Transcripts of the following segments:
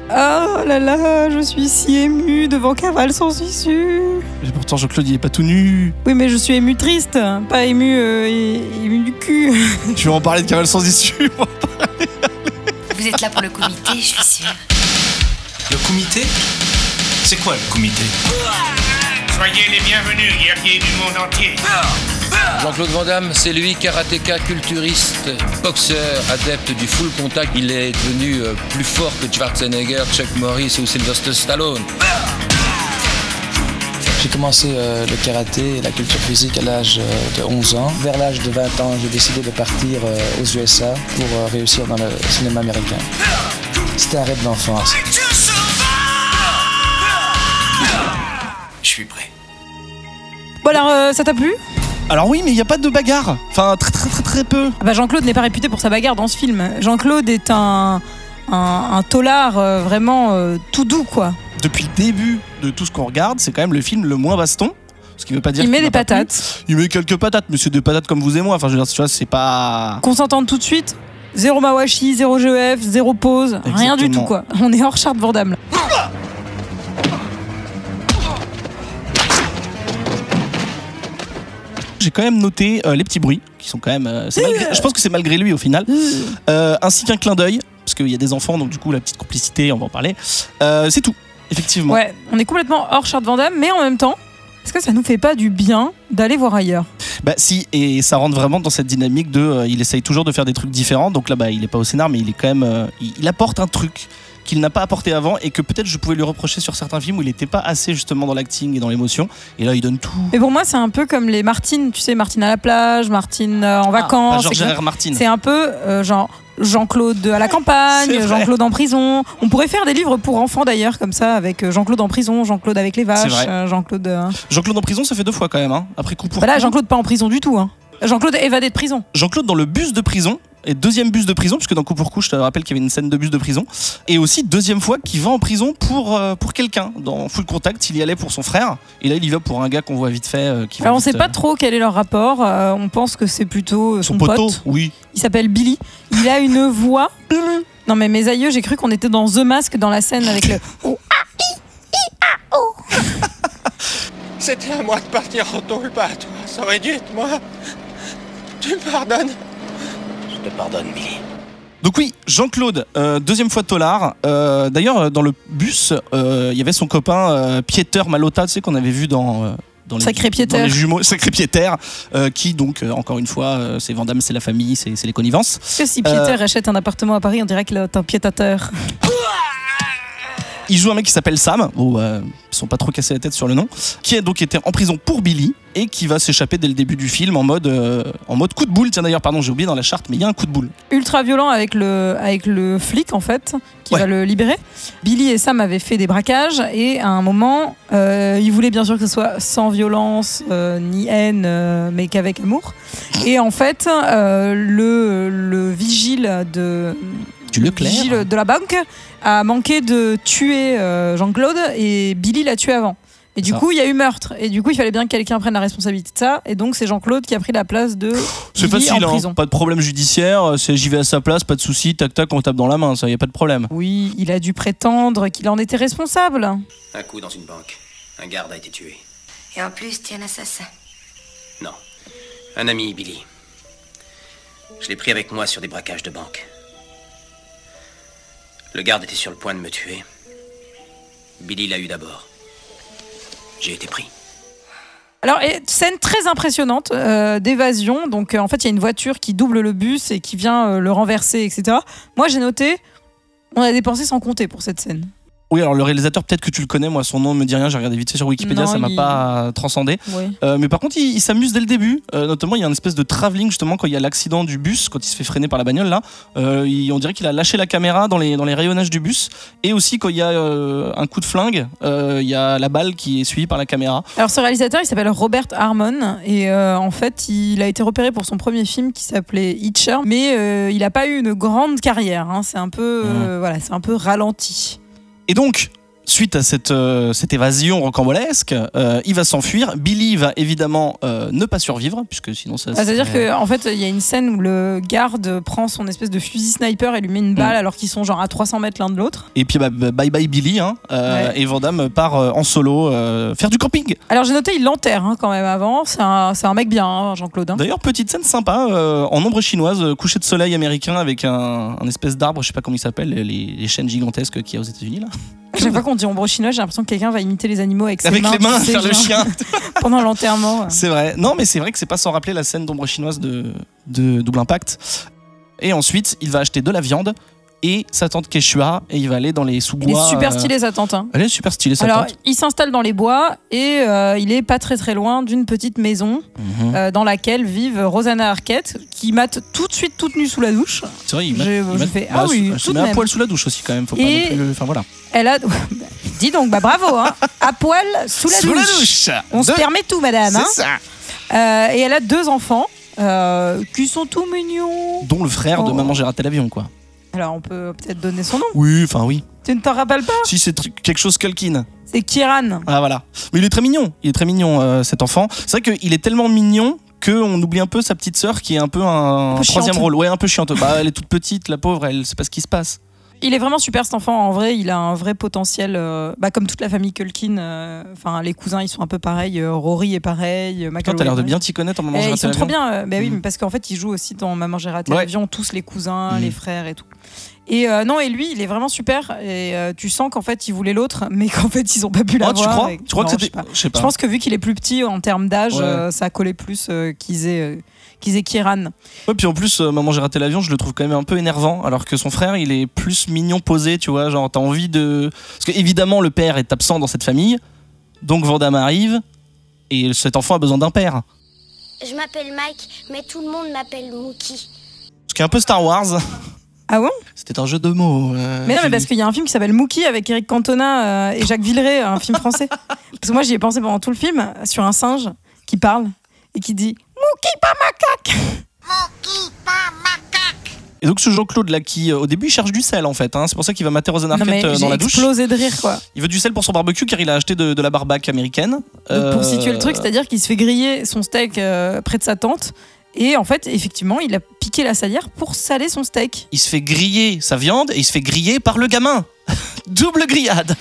Oh là là, je suis si émue devant Cavale sans issue. Et pourtant, Jean-Claude, il est pas tout nu. Oui, mais je suis émue triste, pas émue, émue du cul. Tu veux en parler de Cavale sans issue? Vous êtes là pour le comité, je suis sûre. Le comité? C'est quoi le comité? Soyez les bienvenus, guerriers du monde entier. Jean-Claude Van Damme, c'est lui, karatéka, culturiste, boxeur, adepte du full contact. Il est devenu plus fort que Schwarzenegger, Chuck Norris ou Sylvester Stallone. J'ai commencé le karaté et la culture physique à l'âge de 11 ans. Vers l'âge de 20 ans, j'ai décidé de partir aux USA pour réussir dans le cinéma américain. C'était un rêve d'enfance. Je suis prêt. Bon alors, ça t'a plu ? Alors oui, mais il n'y a pas de bagarre. Enfin, très peu. Ah bah Jean-Claude n'est pas réputé pour sa bagarre dans ce film. Jean-Claude est un tolard vraiment tout doux, quoi. Depuis le début de tout ce qu'on regarde, c'est quand même le film le moins baston. Ce qui veut pas dire il met qu'il des m'a pas patates. plu. Il met quelques patates, mais c'est des patates comme vous et moi. Enfin, je veux dire, tu vois, c'est pas... Qu'on s'entende tout de suite. Zéro Mawashi, zéro GEF, zéro pause. Rien du tout, quoi. On est hors Charte Van Damme, là. J'ai quand même noté les petits bruits, qui sont quand même... je pense que c'est malgré lui, au final. Ainsi qu'un clin d'œil, parce qu'il y a des enfants, donc du coup, la petite complicité, on va en parler. C'est tout, effectivement. Ouais, on est complètement hors Charte Van Damme, mais en même temps, est-ce que ça nous fait pas du bien d'aller voir ailleurs ? Bah si, et ça rentre vraiment dans cette dynamique de... il essaye toujours de faire des trucs différents, donc là, bah, il est pas au scénar, mais il est quand même... il apporte un truc qu'il n'a pas apporté avant et que peut-être je pouvais lui reprocher sur certains films où il n'était pas assez justement dans l'acting et dans l'émotion, et là il donne tout. Mais pour moi c'est un peu comme les Martine, tu sais, Martine à la plage, Martine en vacances. Georges R. Martin. C'est un peu genre Jean-Claude à la campagne, Jean-Claude en prison. On pourrait faire des livres pour enfants d'ailleurs comme ça, avec Jean-Claude en prison, Jean-Claude avec les vaches, Jean-Claude... Jean-Claude en prison ça fait 2 fois quand même, hein. Après coup pour bah là coup. Jean-Claude pas en prison du tout, hein. Jean-Claude évadé de prison. Jean-Claude dans le bus de prison, et deuxième bus de prison, puisque dans Coup pour coup, je te rappelle qu'il y avait une scène de bus de prison, et aussi deuxième fois qu'il va en prison pour quelqu'un. Dans Full Contact, il y allait pour son frère, et là il y va pour un gars qu'on voit vite fait. Qui alors on vite, sait pas trop quel est leur rapport, on pense que c'est plutôt son poteau, pote. oui. Il s'appelle Billy, il a une voix... Non mais mes aïeux, j'ai cru qu'on était dans The Mask dans la scène avec le... C'était à moi de partir en tôle, pas à toi. Ça aurait dû être moi. Tu me pardonnes? Je te pardonne, Billy. Donc oui, Jean-Claude, deuxième fois tolard. D'ailleurs, dans le bus, il y avait son copain Pieter Malota, tu sais, qu'on avait vu dans les, Sacré Pieter. dans les jumeaux, Sacré Pieter, qui donc, encore une fois, c'est Van Damme, c'est la famille, c'est les connivences. Est-ce que si Pieter achète un appartement à Paris, on dirait qu'il est un piétateur? Il joue un mec qui s'appelle Sam, ils sont pas trop cassés la tête sur le nom, qui a donc été en prison pour Billy et qui va s'échapper dès le début du film en mode coup de boule. Tiens d'ailleurs, pardon, j'ai oublié dans la charte, mais il y a un coup de boule. Ultra violent avec le flic en fait, qui va le libérer. Billy et Sam avaient fait des braquages et à un moment, ils voulaient bien sûr que ce soit sans violence ni haine, mais qu'avec amour. Et en fait, le vigile Du Leclerc. vigile de la banque a manqué de tuer Jean-Claude et Billy l'a tué avant. Et du coup, il y a eu meurtre. Et du coup, il fallait bien que quelqu'un prenne la responsabilité de ça. Et donc, c'est Jean-Claude qui a pris la place de C'est Billy facile, en prison. pas de problème judiciaire, j'y vais à sa place, pas de souci, tac tac, on tape dans la main, ça y a pas de problème. Oui, il a dû prétendre qu'il en était responsable. Un coup dans une banque. Un garde a été tué. Et en plus, t'es un assassin. Non. Un ami, Billy. Je l'ai pris avec moi sur des braquages de banque. Le garde était sur le point de me tuer. Billy l'a eu d'abord. J'ai été pris. Alors, scène très impressionnante d'évasion. Donc, en fait, il y a une voiture qui double le bus et qui vient le renverser, etc. Moi, j'ai noté, on a dépensé sans compter pour cette scène. Oui, alors le réalisateur, peut-être que tu le connais, moi son nom ne me dit rien, j'ai regardé vite fait sur Wikipédia, Non, ça m'a pas transcendé. Oui. Mais par contre, il s'amuse dès le début, notamment il y a une espèce de travelling justement quand il y a l'accident du bus, quand il se fait freiner par la bagnole là, on dirait qu'il a lâché la caméra dans les rayonnages du bus, et aussi quand il y a un coup de flingue, il y a la balle qui est suivie par la caméra. Alors, ce réalisateur, il s'appelle Robert Harmon et en fait, il a été repéré pour son premier film qui s'appelait Hitcher, mais il n'a pas eu une grande carrière, hein. C'est un peu, c'est un peu ralenti. Et donc, suite à cette évasion rocambolesque, il va s'enfuir. Billy va évidemment ne pas survivre, puisque sinon ça... C'est-à-dire qu'en fait, il y a une scène où le garde prend son espèce de fusil sniper et lui met une balle alors qu'ils sont genre à 300 mètres l'un de l'autre. Et puis bye bye Billy, hein, et Van Damme part en solo faire du camping. Alors j'ai noté, il l'enterre quand même avant. C'est un mec bien, hein, Jean-Claude. D'ailleurs, petite scène sympa, en ombre chinoise, coucher de soleil américain avec un espèce d'arbre, je sais pas comment il s'appelle, les chênes gigantesques qu'il y a aux États-Unis là. Chaque fois qu'on dit ombre chinoise, j'ai l'impression que quelqu'un va imiter les animaux avec ses avec mains. les mains, tu sais, faire le genre, chien. pendant l'enterrement. C'est vrai. Non, mais c'est vrai que c'est pas sans rappeler la scène d'ombre chinoise de Double Impact. Et ensuite, il va acheter de la viande et sa tante Quechua, et il va aller dans les sous-bois. Elle est super stylée sa tante. Elle est super stylée sa Alors, tante. il s'installe dans les bois et il est pas très très loin d'une petite maison dans laquelle vivent Rosanna Arquette, qui mate tout de suite toute nue sous la douche. C'est vrai, Je fais, ah oui, elle se tout de met à même. poil sous la douche aussi quand même. Faut pas Et- non plus. Enfin voilà. Elle a. Dis donc, bah bravo, hein. À poil sous la douche. On se permet tout, madame. Hein. C'est ça. Et elle a 2 enfants qui sont tout mignons. Dont le frère de Oh. Maman j'ai raté l'avion quoi. Alors, on peut peut-être donner son nom. Oui, enfin oui. Tu ne t'en rappelles pas? Si c'est quelque chose Culkin. C'est Kieran. Ah voilà. Mais il est très mignon. Il est très mignon cet enfant. C'est vrai qu'il est tellement mignon qu'on oublie un peu sa petite sœur qui est un peu un peu troisième chiante. rôle. Ouais, un peu chiante. Bah, elle est toute petite, la pauvre. Elle sait pas ce qui se passe. Il est vraiment super cet enfant. En vrai, il a un vrai potentiel. Comme toute la famille Culkin. Enfin, les cousins, ils sont un peu pareils. Rory est pareil. Toi, Michael t'as l'air de Roy. bien t'y connaître en Maman j'ai Ils raté sont l'avion. trop bien. Oui, Mm. mais parce qu'en fait, ils jouent aussi dans Maman j'ai raté Ouais. l'avion, tous les cousins, Mm. les frères et tout. Et non, et lui, il est vraiment super. Et tu sens qu'en fait, il voulait l'autre, mais qu'en fait, ils ont pas pu Oh, l'avoir. tu crois Et- Tu crois Non, que je sais c'était. pas. Je sais pas. Je pense que vu qu'il est plus petit en termes d'âge, Ouais. ça collait plus qu'ils aient Kieran. Ouais, puis en plus, Maman j'ai raté l'avion, je le trouve quand même un peu énervant, alors que son frère, il est plus mignon posé, tu vois, genre t'as envie de... Parce que évidemment, le père est absent dans cette famille, donc Van Damme arrive, et cet enfant a besoin d'un père. Je m'appelle Mike, mais tout le monde m'appelle Mookie. Ce qui est un peu Star Wars. Ah bon? C'était un jeu de mots. Mais non, mais parce qu'il y a un film qui s'appelle Mookie avec Eric Cantona et Jacques Villeray, un film français. Parce que moi, j'y ai pensé pendant tout le film sur un singe qui parle et qui dit Mookie, pas macaque. Et donc ce Jean-Claude là qui au début il cherche du sel en fait, hein. C'est pour ça qu'il va mater Rosanna Non, mais Arquette dans j'ai la douche. explosé de rire, quoi. Il veut du sel pour son barbecue car il a acheté de la barbaque américaine. Donc, pour situer le truc, c'est-à-dire qu'il se fait griller son steak près de sa tente. Et en fait, effectivement, il a piqué la salière pour saler son steak. Il se fait griller sa viande et il se fait griller par le gamin. Double grillade.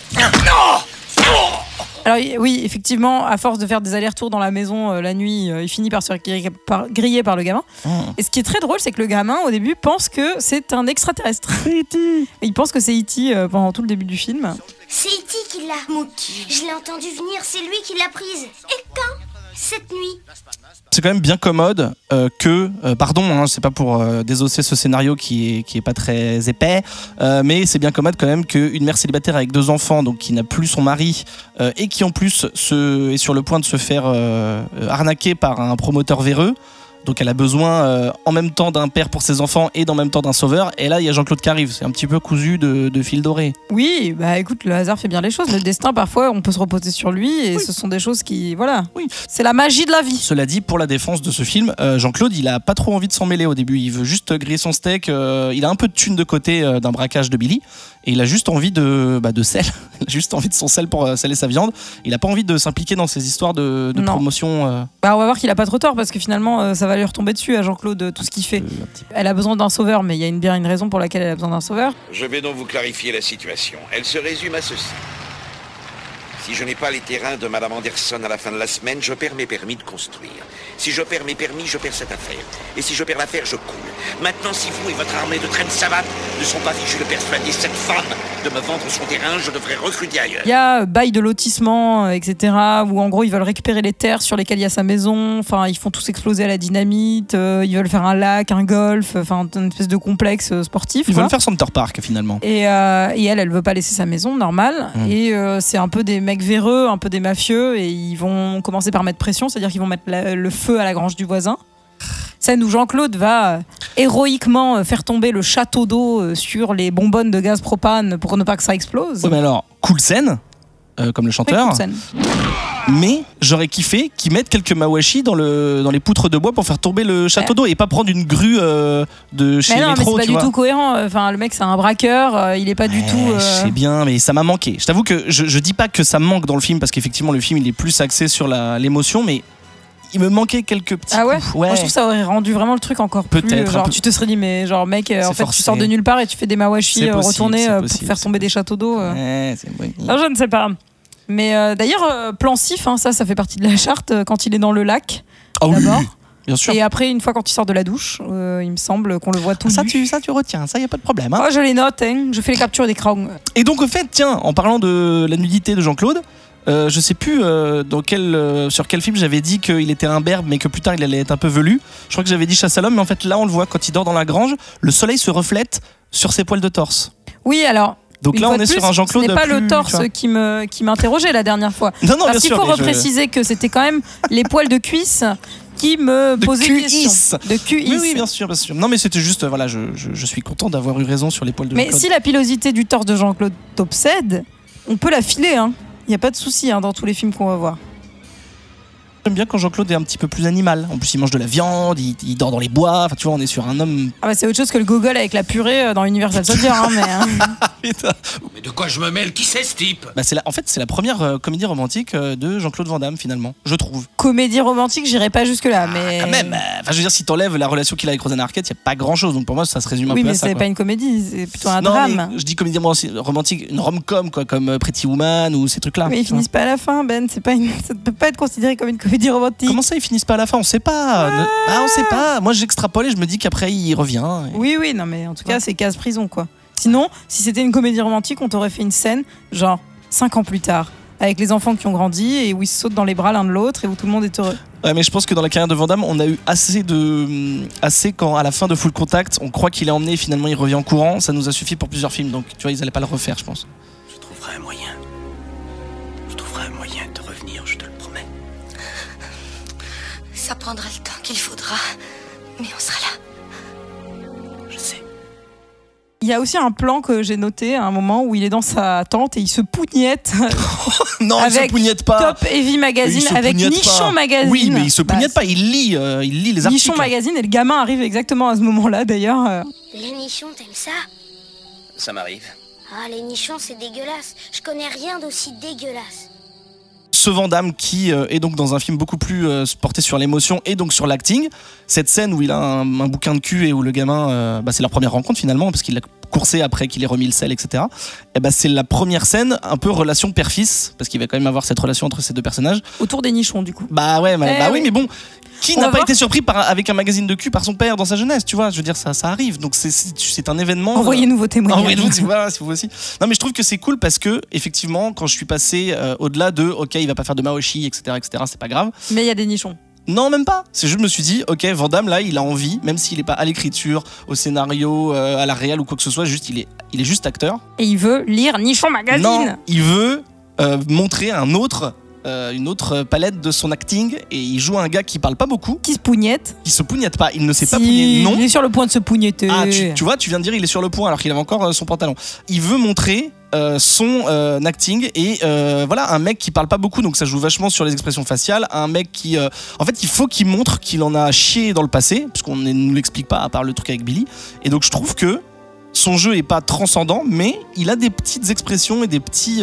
Alors oui, effectivement, à force de faire des allers-retours dans la maison la nuit, il finit par se faire griller par le gamin. Et ce qui est très drôle, c'est que le gamin, au début, pense que c'est un extraterrestre. Il pense que c'est E.T. Pendant tout le début du film. C'est E.T. qui l'a. Mookie. Je l'ai entendu venir, c'est lui qui l'a prise. Et quand? Cette nuit. C'est quand même bien commode pardon, hein, c'est pas pour désosser ce scénario qui est pas très épais, mais c'est bien commode quand même qu'une mère célibataire avec 2 enfants, donc qui n'a plus son mari et qui en plus est sur le point de se faire arnaquer par un promoteur véreux. Donc elle a besoin en même temps d'un père pour ses enfants et en même temps d'un sauveur. Et là, il y a Jean-Claude qui arrive. C'est un petit peu cousu de fil doré. Oui, bah écoute, le hasard fait bien les choses. Le destin, parfois, on peut se reposer sur lui et ce sont des choses qui... Voilà. Oui. C'est la magie de la vie. Cela dit, pour la défense de ce film, Jean-Claude, il a pas trop envie de s'en mêler au début. Il veut juste griller son steak. Il a un peu de thune de côté d'un braquage de Billy. Et il a juste envie de sel. Il a juste envie de son sel pour saler sa viande. Il a pas envie de s'impliquer dans ces histoires de Non. promotion. Bah, on va voir qu'il a pas trop tort parce que finalement, ça va lui retomber dessus à Jean-Claude, tout ce qu'il fait. Elle a besoin d'un sauveur, mais il y a bien une raison pour laquelle elle a besoin d'un sauveur. Je vais donc vous clarifier la situation. Elle se résume à ceci. Si je n'ai pas les terrains de Madame Anderson à la fin de la semaine, je perds mes permis de construire. Si je perds mes permis, je perds cette affaire. Et si je perds l'affaire, je coule. Maintenant, si vous et votre armée de traînes savates ne sont pas fichus de persuader cette femme de me vendre son terrain, je devrais recruter ailleurs. Il y a bail de lotissement, etc. Où en gros, ils veulent récupérer les terres sur lesquelles il y a sa maison. Enfin, ils font tous exploser à la dynamite. Ils veulent faire un lac, un golf. Enfin, une espèce de complexe sportif. Ils quoi. veulent faire Center Park finalement. Et elle veut pas laisser sa maison, normal. Et c'est un peu des mecs véreux, un peu des mafieux, et ils vont commencer par mettre pression, c'est-à-dire qu'ils vont mettre le feu à la grange du voisin. Scène où Jean-Claude va héroïquement faire tomber le château d'eau sur les bonbonnes de gaz propane pour ne pas que ça explose. Ouais, mais alors, cool scène. comme le chanteur. Mais j'aurais kiffé qu'ils mettent quelques mawashi dans les poutres de bois pour faire tomber le château d'eau et pas prendre une grue de chez mais non, Métro. Mais c'est pas du tout cohérent. Enfin, le mec, c'est un braqueur. Il est pas du tout. Je sais bien, mais ça m'a manqué. Je t'avoue que je dis pas que ça me manque dans le film parce qu'effectivement le film il est plus axé sur l'émotion, mais il me manquait quelques petits coups. Ouais. Moi, je trouve que ça aurait rendu vraiment le truc encore plus. Genre, tu te serais dit, mais genre, mec, en fait, tu sors de nulle part et tu fais des mawashi retournés pour faire tomber des châteaux d'eau. Je ne sais pas. Mais d'ailleurs, plan sif, ça fait partie de la charte quand il est dans le lac. D'abord. Oui. Bien sûr. Et après, une fois quand il sort de la douche, il me semble qu'on le voit tout. Ça, tu retiens, ça, y a pas de problème. Hein. Oh, je les note, je fais les captures d'écran. Et donc, au fait, tiens, en parlant de la nudité de Jean-Claude, je sais plus sur quel film j'avais dit qu'il était imberbe, mais que plus tard il allait être un peu velu. Je crois que j'avais dit Chasse à l'homme, mais en fait, là, on le voit quand il dort dans la grange, le soleil se reflète sur ses poils de torse. Oui, alors. Donc là, on est sur un Jean-Claude. Ce n'est pas le torse qui m'interrogeait la dernière fois. Non, parce qu'il faut repréciser que c'était quand même les poils de cuisse qui me posaient question. De QIS. Oui, bien sûr. Non, mais c'était juste, voilà, je suis content d'avoir eu raison sur les poils de Jean-Claude. Mais si la pilosité du torse de Jean-Claude t'obsède, on peut la filer, Il n'y a pas de souci dans tous les films qu'on va voir. J'aime bien quand Jean-Claude est un petit peu plus animal. En plus, il mange de la viande, il dort dans les bois. Enfin, tu vois, on est sur un homme. Ah bah c'est autre chose que le gogol avec la purée dans Universal Soldier, Mais de quoi je me mêle? Qui c'est ce type? En fait, c'est la première comédie romantique de Jean-Claude Van Damme, finalement, je trouve. Comédie romantique, j'irai pas jusque-là, mais. Quand même. Je veux dire, si t'enlèves la relation qu'il a avec Rosanna Arquette, il n'y a pas grand-chose. Donc pour moi, ça se résume un peu à ça. Oui, mais c'est pas une comédie, c'est plutôt un drame. Je dis comédie romantique, une rom-com, quoi, comme Pretty Woman ou ces trucs-là. Mais ils finissent pas à la fin, Ben. Ça ne peut pas être considéré comme une comédie romantique. Comment ça, ils finissent pas à la fin? On sait pas. On sait pas. Moi, j'extrapole et je me dis qu'après, il revient. Oui, non, mais en tout cas, c'est casse-prison, quoi. Sinon, si c'était une comédie romantique, on t'aurait fait une scène, genre 5 ans plus tard, avec les enfants qui ont grandi et où ils se sautent dans les bras l'un de l'autre et où tout le monde est heureux. Ouais, mais je pense que dans la carrière de Van Damme, on a eu assez quand à la fin de Full Contact, on croit qu'il est emmené, finalement il revient en courant. Ça nous a suffi pour plusieurs films, donc tu vois, ils allaient pas le refaire, je pense. Je trouverai un moyen de revenir, je te le promets. Ça prendra le temps qu'il faudra, mais on sera là. Je sais. Il y a aussi un plan que j'ai noté à un moment où il est dans sa tente et il se pougnette. Non, il se pougnette pas. Top Heavy Magazine avec Nichon Magazine. Oui, mais il se pougnette pas, il lit les articles. Nichon Magazine et le gamin arrive exactement à ce moment-là d'ailleurs. Les nichons, t'aimes ça? Ça m'arrive. Ah, les nichons, c'est dégueulasse. Je connais rien d'aussi dégueulasse. Ce Van Damme qui est donc dans un film beaucoup plus porté sur l'émotion et donc sur l'acting. Cette scène où il a un bouquin de cul et où le gamin, c'est leur première rencontre finalement parce qu'il l'a coursé après qu'il ait remis le sel, etc. Et c'est la première scène un peu relation père-fils parce qu'il va quand même avoir cette relation entre ces deux personnages. Autour des nichons du coup. Oui, mais bon. Qui n'a pas été surpris avec un magazine de cul par son père dans sa jeunesse, tu vois? Je veux dire, ça arrive. Donc c'est un événement. Envoyez-nous vos témoignages. Envoyez-nous, si vous aussi. Non, mais je trouve que c'est cool parce que effectivement, quand je suis passé au-delà de, ok, il va pas faire de maoshi, etc., c'est pas grave. Mais il y a des nichons. Non, même pas. C'est juste, je me suis dit, ok, Van Damme, là, il a envie, même s'il est pas à l'écriture, au scénario, à la réal ou quoi que ce soit, juste, il est juste acteur. Et il veut lire Nichon Magazine. Non, il veut montrer une autre palette de son acting et il joue un gars qui parle pas beaucoup. Qui se pougnette. Qui se pougnette pas, il ne sait pas pougner, non. Il est sur le point de se pougnetter. Ah, tu vois, tu viens de dire il est sur le point alors qu'il avait encore son pantalon. Il veut montrer son acting et voilà, un mec qui parle pas beaucoup, donc ça joue vachement sur les expressions faciales. Un mec qui en fait il faut qu'il montre qu'il en a chié dans le passé parce qu'on ne nous l'explique pas à part le truc avec Billy. Et donc je trouve que son jeu est pas transcendant, mais il a des petites expressions et des petits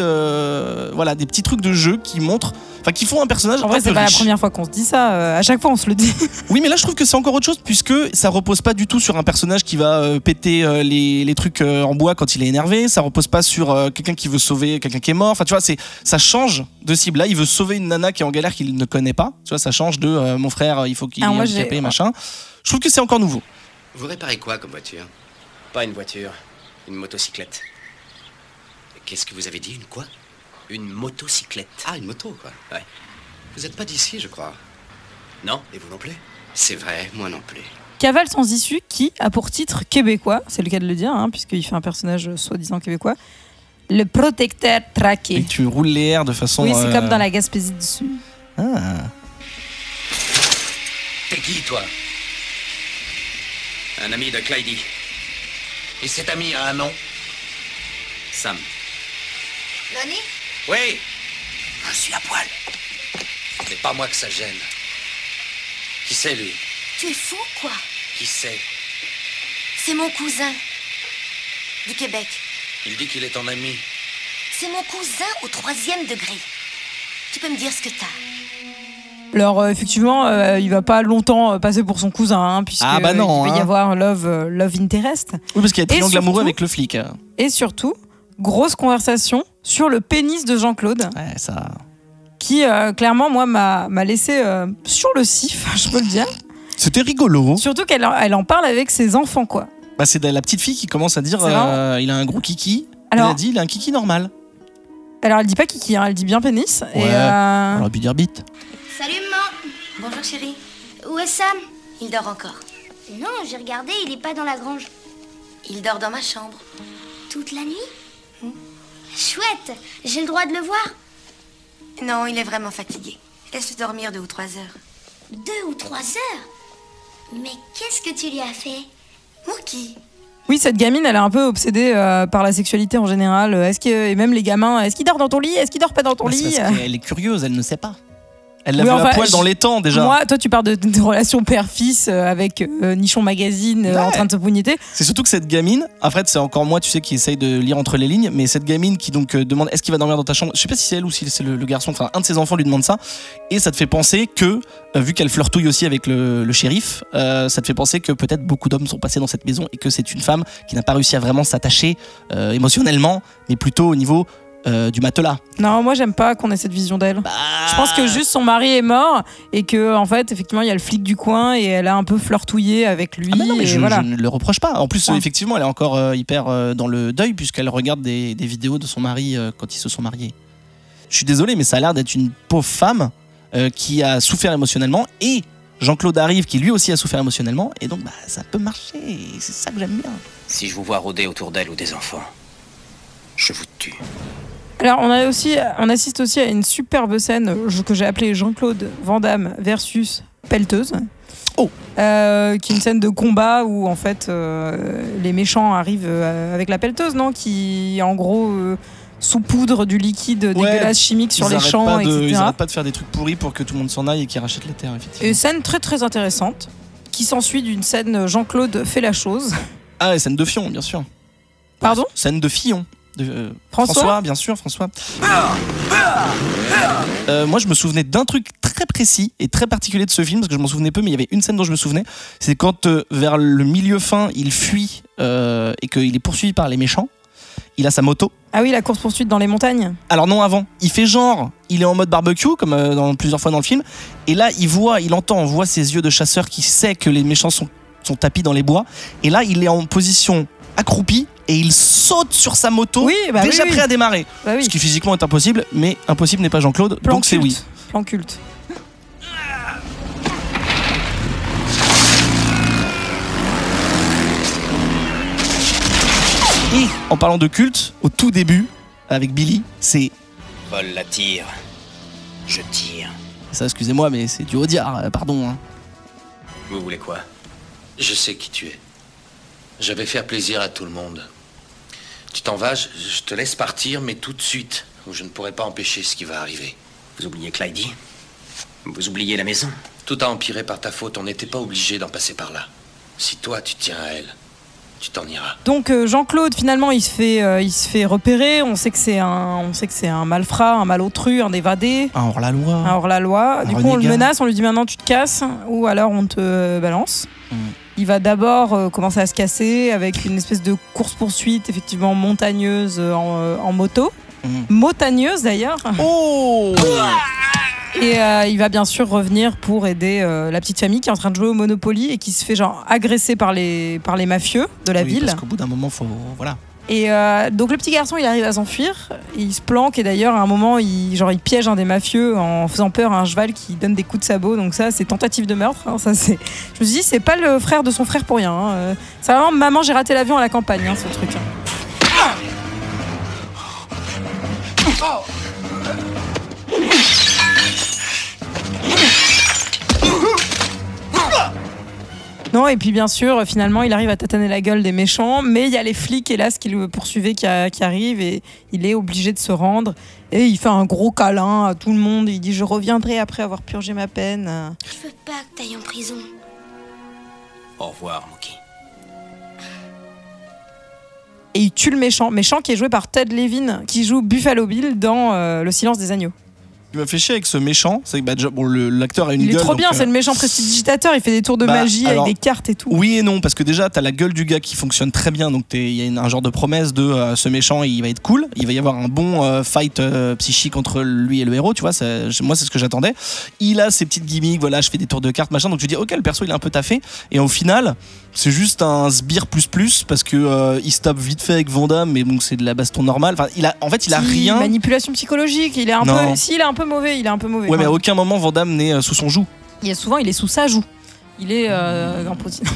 des petits trucs de jeu qui montrent, qui font un personnage en vrai, un peu c'est pas riche. La première fois qu'on se dit ça, à chaque fois on se le dit. Oui, mais là je trouve que c'est encore autre chose puisque ça repose pas du tout sur un personnage qui va péter les trucs en bois quand il est énervé, ça repose pas sur quelqu'un qui veut sauver quelqu'un qui est mort, enfin tu vois, ça change de cible. Là il veut sauver une nana qui est en galère qu'il ne connaît pas, tu vois, ça change de mon frère il faut qu'il ait handicapé, machin. Je trouve que c'est encore nouveau. Vous réparez quoi comme voiture? Pas une voiture, une motocyclette. Qu'est-ce que vous avez dit, une quoi? Une motocyclette. Ah, une moto, quoi. Ouais. Vous êtes pas d'ici, je crois. Non, et vous non plus? C'est vrai, moi non plus. Cavale sans issue qui a pour titre québécois, c'est le cas de le dire, puisqu'il fait un personnage soi-disant québécois, le protecteur traqué. Et tu roules les airs de façon... Oui, c'est comme dans la Gaspésie du Sud. Ah. T'es qui, toi? Un ami de Clyde. Et cet ami a un nom? Sam. Lonnie? Oui, Je suis à poil. C'est pas moi que ça gêne. Qui c'est, lui? Tu es fou, quoi? Qui c'est? C'est mon cousin. Du Québec. Il dit qu'il est ton ami. C'est mon cousin au 3e degré. Tu peux me dire ce que t'as? Alors effectivement, il va pas longtemps passer pour son cousin, hein, puisque Ah bah non, il va y hein. avoir love interest. Oui, parce qu'il y a triangle surtout- amoureux avec le flic. Et surtout, grosse conversation sur le pénis de Jean-Claude, Ouais, ça. qui clairement moi m'a laissé sur le sif, je peux le dire. C'était rigolo. Surtout qu'elle en parle avec ses enfants, quoi. Bah, c'est la petite fille qui commence à dire C'est marrant. il a un gros kiki. Alors- Elle a dit il a un kiki normal. Alors elle dit pas kiki, hein, elle dit bien pénis. Ouais. Et On aurait pu dire bite. Salut, maman. Bonjour chérie. Où est Sam? Il dort encore. Non, j'ai regardé, il est pas dans la grange. Il dort dans ma chambre. Toute la nuit? Chouette, j'ai le droit de le voir? Non, il est vraiment fatigué. Laisse-le dormir 2 ou 3 heures. 2 ou 3 heures? Mais qu'est-ce que tu lui as fait? Moi qui? oui, cette gamine, elle est un peu obsédée par la sexualité en général. Et même les gamins, est-ce qu'il dort dans ton lit? Est-ce qu'il dort pas dans ton Bah, c'est lit? parce qu'elle est curieuse, elle ne sait pas. Elle l'a Oui, vu enfin, à poil dans les temps déjà. Moi, toi, tu parles de relation père-fils avec Nichon Magazine Ouais. en train de se pougneter. C'est surtout que cette gamine, en fait, c'est encore moi, tu sais, qui essaye de lire entre les lignes, mais cette gamine qui donc demande est-ce qu'il va dormir dans ta chambre. Je sais pas si c'est elle ou si c'est le garçon, enfin un de ses enfants lui demande ça, et ça te fait penser que, vu qu'elle flirtouille aussi avec le shérif, ça te fait penser que peut-être beaucoup d'hommes sont passés dans cette maison et que c'est une femme qui n'a pas réussi à vraiment s'attacher émotionnellement, mais plutôt au niveau du matelas. Non, moi, j'aime pas qu'on ait cette vision d'elle. Je pense que juste son mari est mort et que, en fait, effectivement, il y a le flic du coin et elle a un peu flirtouillé avec lui. Ah bah non, mais et je voilà. ne le reproche pas. En plus, Ouais. effectivement, elle est encore hyper dans le deuil puisqu'elle regarde des vidéos de son mari quand ils se sont mariés. Je suis désolé, mais ça a l'air d'être une pauvre femme qui a souffert émotionnellement et Jean-Claude arrive qui lui aussi a souffert émotionnellement et donc bah, ça peut marcher. Et c'est ça que j'aime bien. Si je vous vois rôder autour d'elle ou des enfants, je vous tue. Alors, on assiste aussi à une superbe scène que j'ai appelée Jean-Claude Van Damme versus Pelleteuse. Oh. Qui est une scène de combat où, en fait, les méchants arrivent avec la pelleteuse, non? Qui, en gros, saupoudre du liquide dégueulasse chimique sur les champs, etc. Ils arrêtent pas de faire des trucs pourris pour que tout le monde s'en aille et qu'ils rachètent les terres, effectivement. Et scène très très intéressante qui s'ensuit d'une scène Jean-Claude fait la chose. Ah ouais, scène de Fion, bien sûr. Pardon? Scène de Fillon. François, bien sûr, François. Moi, je me souvenais d'un truc très précis et très particulier de ce film, parce que je m'en souvenais peu, mais il y avait une scène dont je me souvenais. C'est quand, vers le milieu fin, il fuit et qu'il est poursuivi par les méchants. Il a sa moto. Ah oui, la course-poursuite dans les montagnes. Alors non, avant. Il fait genre, il est en mode barbecue, comme plusieurs fois dans le film. Et là, on voit ses yeux de chasseur qui sait que les méchants sont tapis dans les bois. Et là, il est en position accroupi et il saute sur sa moto, déjà prêt à démarrer. Bah oui. Ce qui physiquement est impossible, mais impossible n'est pas Jean-Claude, Plan donc c'est culte. oui. Plan culte. Et en parlant de culte, au tout début, avec Billy, c'est... Paul la tire. Je tire. Ça, excusez-moi, mais c'est du Audiard, pardon. Hein. Vous voulez quoi? Je sais qui tu es. Je vais faire plaisir à tout le monde. Tu t'en vas, je te laisse partir, mais tout de suite, ou je ne pourrai pas empêcher ce qui va arriver. Vous oubliez Clydie? Vous oubliez la maison? Tout a empiré par ta faute, on n'était pas obligé d'en passer par là. Si toi, tu tiens à elle, tu t'en iras. Donc Jean-Claude, finalement, il se fait repérer. On sait que c'est un malfrat, un malotru, un évadé. Un hors-la-loi. Un hors-la-loi. Du coup, on le menace, on lui dit maintenant tu te casses ou alors on te balance. Il va d'abord commencer à se casser avec une espèce de course-poursuite, effectivement montagneuse en moto. Montagneuse d'ailleurs. Oh. Et il va bien sûr revenir pour aider la petite famille qui est en train de jouer au Monopoly et qui se fait genre agresser par les mafieux de la ville. Parce qu'au bout d'un moment, faut... Voilà. Et donc le petit garçon, il arrive à s'enfuir, il se planque et d'ailleurs à un moment, il piège un des mafieux en faisant peur à un cheval qui donne des coups de sabot. Donc ça, c'est tentative de meurtre. Hein, ça, c'est... Je me suis dit, c'est pas le frère de son frère pour rien. Hein. C'est vraiment maman, j'ai raté l'avion à la campagne, hein, ce truc. Hein. Non, Non, et puis bien sûr, finalement, il arrive à tataner la gueule des méchants, mais il y a les flics, hélas, qui le poursuivaient, qui arrivent, et il est obligé de se rendre. Et il fait un gros câlin à tout le monde, et il dit « Je reviendrai après avoir purgé ma peine. » Je veux pas que t'ailles en prison. Au revoir, Mookie. Et il tue le méchant qui est joué par Ted Levin, qui joue Buffalo Bill dans Le Silence des agneaux. Ce qui m'a fait chier avec ce méchant, c'est que l'acteur a une gueule. Il est trop bien, donc, c'est le méchant prestidigitateur, il fait des tours de magie avec des cartes et tout. Oui et non, parce que déjà t'as la gueule du gars qui fonctionne très bien, donc il y a un genre de promesse de ce méchant il va être cool, il va y avoir un bon fight psychique entre lui et le héros, tu vois, moi c'est ce que j'attendais. Il a ses petites gimmicks, voilà, je fais des tours de cartes machin, donc tu dis ok, le perso il est un peu taffé, et au final c'est juste un sbire plus parce que il se tape vite fait avec Van Damme, mais bon c'est de la baston normale. Enfin, il a rien. Manipulation psychologique, il est un peu. Si, il est un peu mauvais, Ouais, mais à aucun moment Van Damme n'est sous son joug. Il est sous sa joue. Il est en poutine.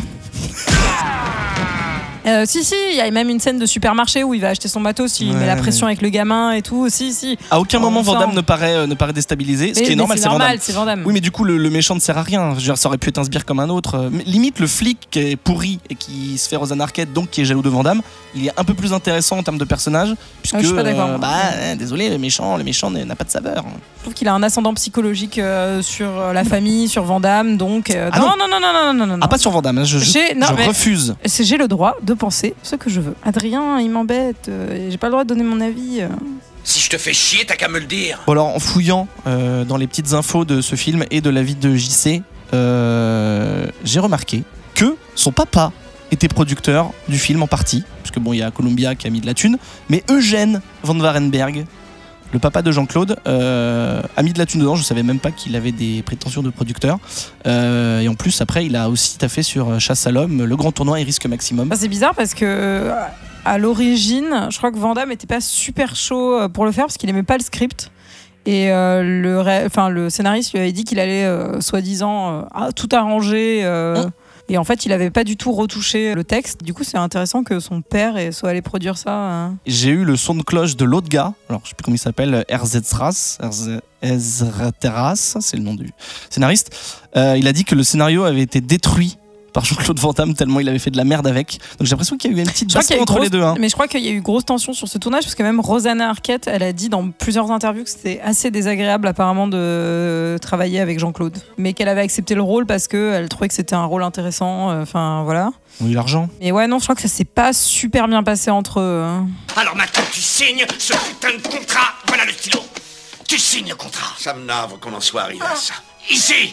Si, il y a même une scène de supermarché où il va acheter son matos, il met la pression avec le gamin et tout. Si. À aucun moment Van Damme ne paraît déstabilisé, ce qui est normal, c'est Van Damme. Oui, mais du coup, le méchant ne sert à rien. Je veux dire, ça aurait pu être un sbire comme un autre. Limite, le flic qui est pourri et qui se fait Rosanna Arquette, donc qui est jaloux de Van Damme, il est un peu plus intéressant en termes de personnage. Puisque, je suis pas d'accord. Désolé, le méchant n'a pas de saveur. Je trouve qu'il a un ascendant psychologique sur la famille, sur Van Damme, donc. Non. Ah, pas sur Van Damme, je refuse. J'ai le droit de penser ce que je veux. Adrien, il m'embête, j'ai pas le droit de donner mon avis. Si je te fais chier, t'as qu'à me le dire. Bon, alors en fouillant dans les petites infos de ce film et de la vie de JC, j'ai remarqué que son papa était producteur du film en partie, parce que bon, il y a Columbia qui a mis de la thune, mais Eugène Van Warenberg, le papa de Jean-Claude, a mis de la thune dedans. Je savais même pas qu'il avait des prétentions de producteur. Et en plus, après, il a aussi taffé sur Chasse à l'homme, Le Grand Tournoi et Risque Maximum. C'est bizarre parce que à l'origine, je crois que Van Damme était pas super chaud pour le faire parce qu'il aimait pas le script. Et le scénariste lui avait dit qu'il allait soi-disant tout arranger. Et en fait, il avait pas du tout retouché le texte. Du coup, c'est intéressant que son père soit allé produire ça. J'ai eu le son de cloche de l'autre gars. Alors, je sais plus comment il s'appelle. Ezra Terras, c'est le nom du scénariste. Il a dit que le scénario avait été détruit par Jean-Claude Van Damme tellement il avait fait de la merde avec. Donc j'ai l'impression qu'il y a eu une petite baston entre les deux. Mais je crois qu'il y a eu grosse tension sur ce tournage parce que même Rosanna Arquette, elle a dit dans plusieurs interviews que c'était assez désagréable apparemment de travailler avec Jean-Claude, mais qu'elle avait accepté le rôle parce qu'elle trouvait que c'était un rôle intéressant. Enfin voilà. Oui, l'argent. Et ouais, non, je crois que ça s'est pas super bien passé entre eux. Alors maintenant tu signes ce putain de contrat. Voilà le stylo. Tu signes le contrat. Ça me navre qu'on en soit arrivé à ça. Ici.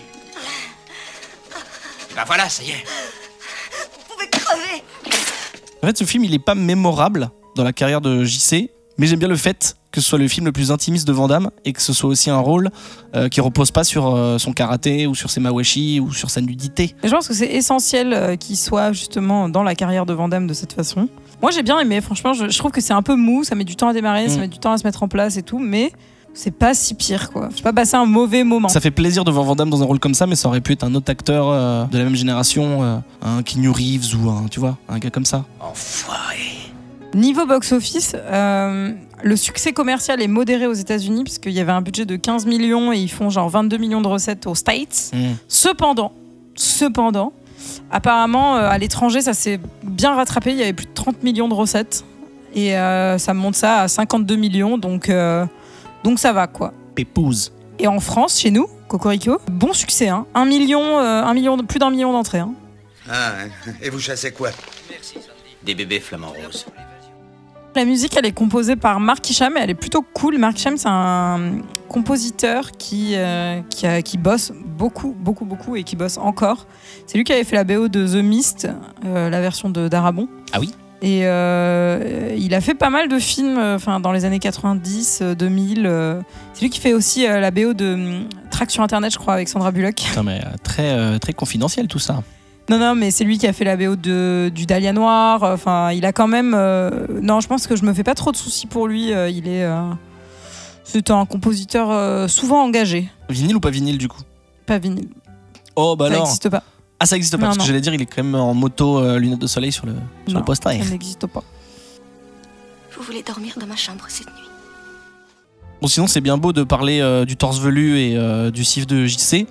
Ben voilà, ça y est. Vous pouvez crever. En fait, ce film, il est pas mémorable dans la carrière de JC, mais j'aime bien le fait que ce soit le film le plus intimiste de Van Damme et que ce soit aussi un rôle qui repose pas sur son karaté ou sur ses mawashi ou sur sa nudité. Et je pense que c'est essentiel qu'il soit justement dans la carrière de Van Damme de cette façon. Moi, j'ai bien aimé, franchement, je trouve que c'est un peu mou, ça met du temps à démarrer, ça met du temps à se mettre en place et tout, mais c'est pas si pire, quoi. J'ai pas passé un mauvais moment. Ça fait plaisir de voir Van Damme dans un rôle comme ça, mais ça aurait pu être un autre acteur de la même génération, un Keanu Reeves ou un gars comme ça. Enfoiré. Niveau box-office, le succès commercial est modéré aux États-Unis puisqu'il y avait un budget de 15 millions et ils font genre 22 millions de recettes aux States. Cependant, apparemment, à l'étranger, ça s'est bien rattrapé. Il y avait plus de 30 millions de recettes et ça monte ça à 52 millions, donc ça va, quoi. Pépouze. Et en France, chez nous, Cocorico, bon succès, hein. Plus d'1 million d'entrées. Hein. Ah, et vous chassez quoi? Des bébés flamants roses. La musique, elle est composée par Mark Isham et elle est plutôt cool. Mark Isham, c'est un compositeur qui bosse beaucoup et qui bosse encore. C'est lui qui avait fait la BO de The Mist, la version de Darabont. Ah oui. Et il a fait pas mal de films dans les années 90, 2000. C'est lui qui fait aussi la BO de Track sur Internet, je crois, avec Sandra Bullock. Non, mais très confidentiel tout ça. Non, mais c'est lui qui a fait la BO du Dahlia Noir. Enfin, il a quand même... Non, je pense que je me fais pas trop de soucis pour lui. C'est un compositeur souvent engagé. Vinyle ou pas vinyle, du coup? Pas vinyle. Oh, bah alors... Ça n'existe pas. Ah, ça n'existe pas, parce que j'allais dire, il est quand même en moto lunettes de soleil sur le poster. Ça n'existe pas. Vous voulez dormir dans ma chambre cette nuit? Bon, sinon, c'est bien beau de parler du torse velu et du cif de JC.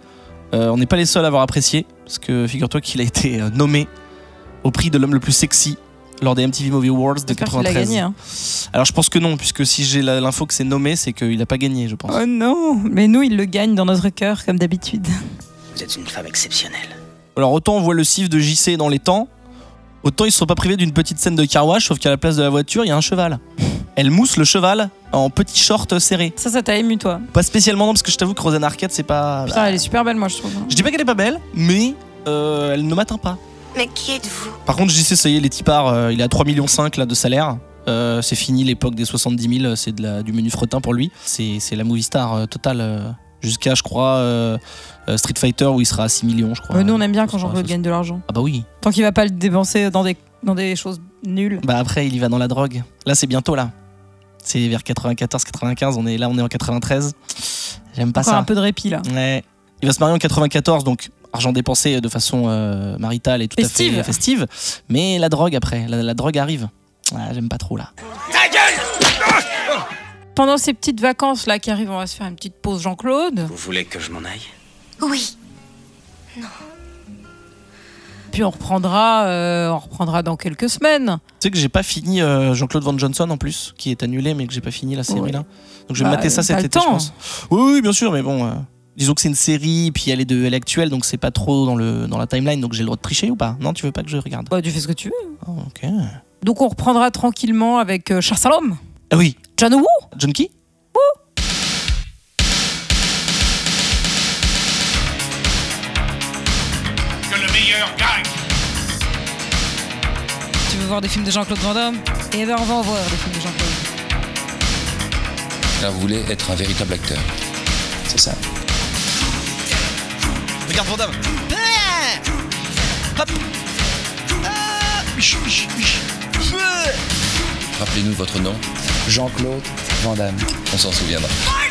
On n'est pas les seuls à avoir apprécié, parce que figure-toi qu'il a été nommé au prix de l'homme le plus sexy lors des MTV Movie Awards de 93. Qu'il a gagné, hein. Alors je pense que non, puisque si j'ai l'info que c'est nommé, c'est qu'il n'a pas gagné, je pense. Oh non, mais nous, il le gagne dans notre cœur, comme d'habitude. Vous êtes une femme exceptionnelle. Alors autant on voit le cif de JC dans les temps, autant ils ne sont pas privés d'une petite scène de car wash, sauf qu'à la place de la voiture, il y a un cheval. Elle mousse le cheval en petit short serré. Ça t'a ému, toi? Pas spécialement, non, parce que je t'avoue que Rosanna Arquette, c'est pas... Putain, elle est super belle, moi, je trouve. Je dis pas qu'elle est pas belle, mais elle ne m'atteint pas. Mais qui êtes-vous? Par contre, JC, ça y est, les typards, il est à 3,5 millions là, de salaire. C'est fini l'époque des 70 000, c'est du menu fretin pour lui. C'est la movie star totale, jusqu'à, je crois, Street Fighter, où il sera à 6 millions, je crois. Nous, on aime bien quand Jean-Claude gagne de l'argent. Ah bah oui. Tant qu'il va pas le dépenser dans des choses nulles. Bah après, il y va dans la drogue. Là, c'est bientôt, là. C'est vers 94-95, on est en 93. J'aime pas encore ça. Un peu de répit, là. Ouais. Il va se marier en 94, donc argent dépensé de façon maritale et tout festive. À fait festive. Mais la drogue après, la drogue arrive. Ah, j'aime pas trop là. Ta gueule! Pendant ces petites vacances là qui arrivent, on va se faire une petite pause Jean-Claude. Vous voulez que je m'en aille? Oui. Puis on reprendra dans quelques semaines. Tu sais que j'ai pas fini Jean-Claude Van Johnson en plus, qui est annulé, mais que j'ai pas fini la série là. Donc je vais mater ça cet été, je pense. Oui, bien sûr, mais bon. Disons que c'est une série, puis elle est actuelle, donc c'est pas trop dans la timeline, donc j'ai le droit de tricher ou pas? Non, tu veux pas que je regarde? Bah, tu fais ce que tu veux. Oh, ok. Donc on reprendra tranquillement avec Charsalom. Ah oui. John Woo. John qui? Que le meilleur gagne. Tu veux voir des films de Jean-Claude Van Damme? Eh ben on va en voir des films de Jean-Claude. Là, vous voulez être un véritable acteur. C'est ça. Regarde Van Damme. Hop. Rappelez-nous votre nom. Jean-Claude Van Damme. On s'en souviendra.